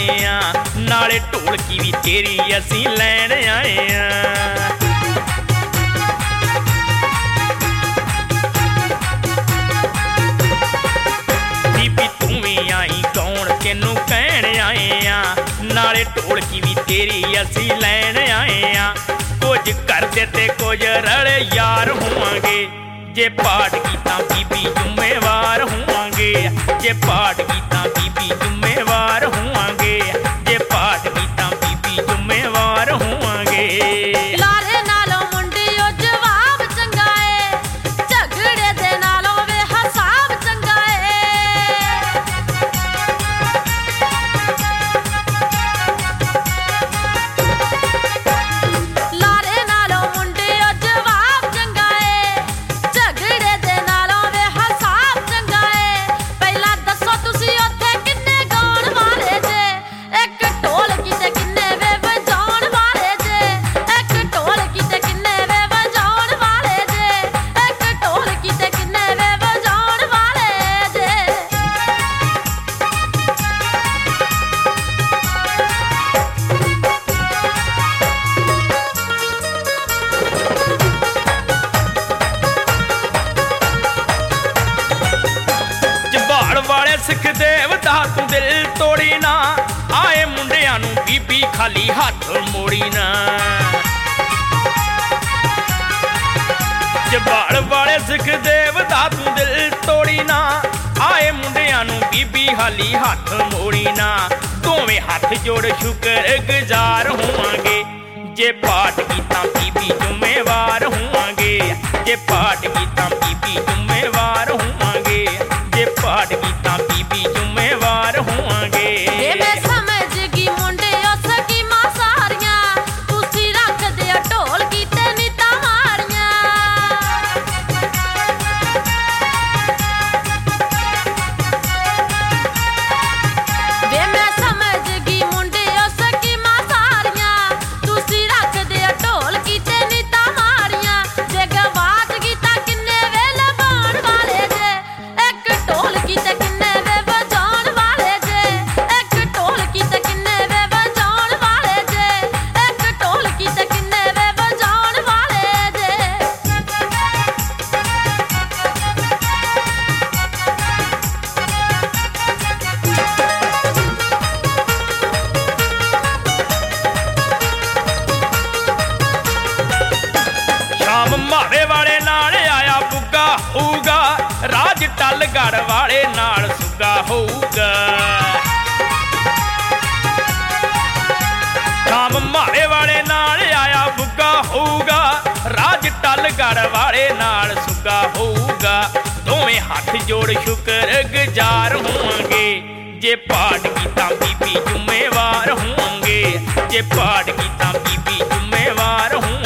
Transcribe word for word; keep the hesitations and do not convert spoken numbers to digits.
आ, नाले ढोलकी भी तेरी असीं लैण आए आ। बीबी तू भी आई कौन तेनू कहण आए आ, नाले ढोलकी भी तेरी असीं लैण आए आ। कुछ करदे ते कुछ रले यार होवांगे, जे पाठ कीता बीबी जुम्मेवार होवांगे। जे पाठ कीता बीबी जुम्मेवार होवांगे, जे पाठ कीता बीबी जुम्मेवार होवांगे। लारे नालों मुंडियो जवाब चंगा है, झगड़े दे नालों वे हिसाब चंगा है। लारे नालों मुंडियो जवाब चंगा है, झगड़े दे नालों वे हिसाब चंगा है। पहला दसो तुसी उत्थे किन्ने गाउण वाले जे, एक ढोलकी ते किन्ने वे वजाउण वाले जे। एक ढोलकी ते किन्ने वे वजाउण वाले जे, एक ढोलकी ते किन्ने वे वजाउण वाले जे। ਜਬਾੜ ਵਾਲੇ ਸਿੱਖ ਦੇਵਤਾ ਤੂੰ ਦਿਲ ਤੋੜੀ ਨਾ, ਆਏ ਮੁੰਡਿਆਂ ਨੂੰ ਬੀਬੀ ਖਾਲੀ ਹੱਥ ਮੋੜੀ ਨਾ। ਜਬਾੜ ਵਾਲੇ ਸਿੱਖ ਦੇਵਤਾ ਤੂੰ ਦਿਲ ਤੋੜੀ ਨਾ, ਆਏ ਮੁੰਡਿਆਂ ਨੂੰ ਬੀਬੀ ਖਾਲੀ ਹੱਥ ਮੋੜੀ ਨਾ। ਦੋਵੇਂ ਹੱਥ ਜੋੜ ਸ਼ੁਕਰ ਗੁਜ਼ਾਰ ਹੋਵਾਂਗੇ, ਜੇ ਪਾਠ ਕੀਤਾ ਬੀਬੀ ਜ਼ਿੰਮੇਵਾਰ ਹੋਵਾਂਗੇ। ਜੇ ਪਾਠ ਕੀਤਾ ਬੀਬੀ ਜ਼ਿੰਮੇਵਾਰ ਹੋਵਾਂਗੇ, ਜੇ ਪਾਠ ਕੀਤਾ ਬੀਬੀ ਜ਼ਿੰਮੇਵਾਰ ਹੋਵਾਂਗੇ। ਇਹ ਮੈਂ ਸਮਝ ਗਈ ਮੁੰਡਿਓ ਸਕੀਮਾਂ ਸਾਰੀਆਂ, ਤੁਸੀਂ ਰੱਖਦੇ ਹੋ ਢੋਲਕੀ ਤੇ ਨੀਤਾਂ ਮਾਰੀਆਂ। ਵੇ ਮੈਂ ਸਮਝ ਗਈ ਮੁੰਡਿਓ ਸਕੀਮਾਂ ਸਾਰੀਆਂ, ਤੁਸੀਂ ਰੱਖਦੇ ਹੋ ਢੋਲਕੀ ਤੇ ਨੀਤਾਂ ਮਾਰੀਆਂ। ਜੇ ਗਵਾਚ ਗਈ ਤਾਂ ਕਿੰਨੇ ਵੇ ਲਵਾਉਣ ਵਾਲੇ ਜੇ, ਇੱਕ ਢੋਲਕੀ ਤੇ ਕਿੰਨੇ ਵੇ ਵਜਾਉਣ ਵਾਲੇ ਜੇ। ਇੱਕ ਢੋਲਕੀ ਤੇ ਕਿੰਨੇ ਵੇ ਵਜਾਉਣ ਵਾਲੇ ਜੇ, ਇੱਕ ਢੋਲਕੀ ਤੇ ਕਿੰਨੇ ਵੇ ਵਜਾਉਣ ਵਾਲੇ ਜੇ। ਸ਼ਾਮ ਮਾਵੇ ਵਾਲੇ ਨਾਲ ਆਇਆ ਬੁੱਗਾ ਹੋਊਗਾ, ਰਾਜ ਟੱਲਗੜ ਵਾਲੇ ਨਾਲ ਸੁੱਗਾ ਹੋਊਗਾ। ਸ਼ਾਮ ਮਾਵੇ ਵਾਲੇ ਨਾਲ ਆਇਆ ਬੁੱਗਾ ਹੋਊਗਾ, ਰਾਜ ਟੱਲਗੜ ਵਾਲੇ ਨਾਲ ਸੁੱਗਾ ਹੋਊਗਾ। ਦੋਵੇਂ ਹੱਥ ਜੋੜ ਸ਼ੁਕਰ ਗੁਜ਼ਾਰ ਹੋਵਾਂਗੇ, ਜੇ ਪਾਠ ਕੀਤਾ ਬੀਬੀ ਜ਼ਿੰਮੇਵਾਰ ਹੋਵਾਂਗੇ। ਜੇ ਪਾਠ ਕੀਤਾ ਬੀਬੀ ਜ਼ਿੰਮੇਵਾਰ ਹੋਵਾਂਗੇ।